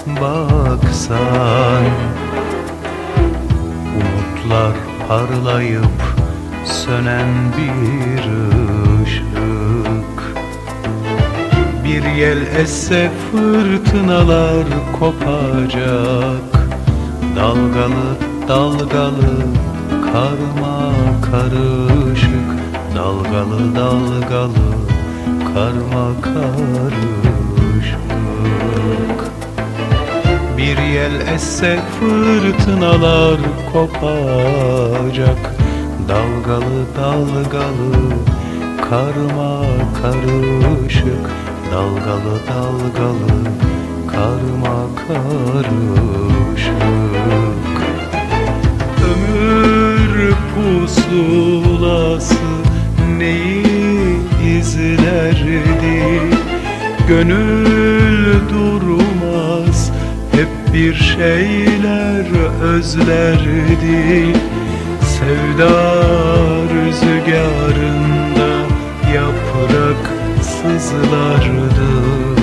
baksan. Umutlar parlayıp sönen bir ışık. Bir yel esse fırtınalar kopacak. Dalgalı dalgalı karma karışık. Dalgalı dalgalı karma karışık. Bir yel esse fırtınalar kopacak. Dalgalı dalgalı karma karışık. Dalgalı dalgalı karma karışık. Ömür pusulası neyi izlerdi? Gönül durmaz, hep bir şeyler özlerdi. Sevda rüzgarında yaprak sızlardı.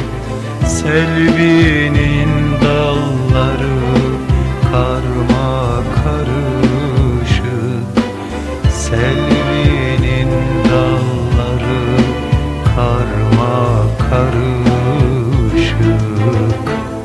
Selvinin dalları karma karışık. Selvinin dalları karma karışık.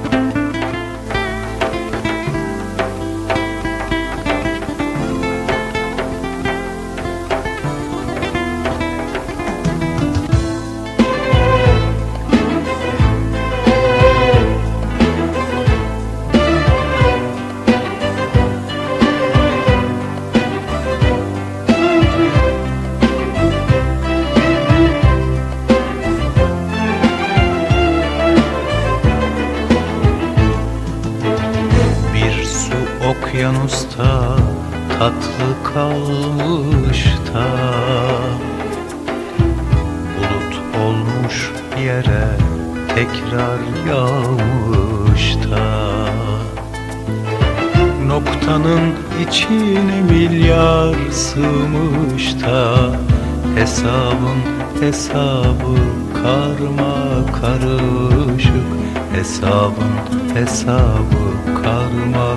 Okyanusta tatlı kalmış da, bulut olmuş yere tekrar yağmış da. Noktanın içine milyar sığmış da, hesabın hesabı karma karışık. Hesabın hesabı karma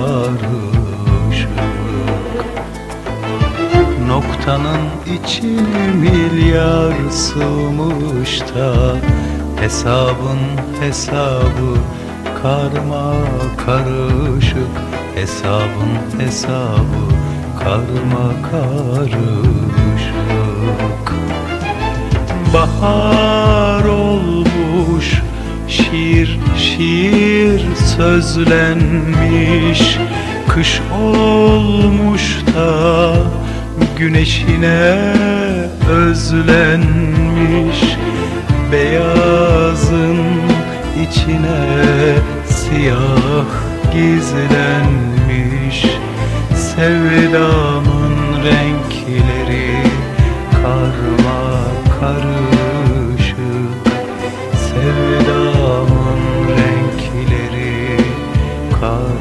karışık. Noktanın içine milyar sığmış da, hesabın hesabı karma karışık. Hesabın hesabı karma karışık. Bahar olmuş, şiir şiir sözlenmiş. Kış olmuş da güneşine özlenmiş. Beyazın içine siyah gizlenmiş. Sevdamın renkleri karma karışık. Sevdamın renkleri karma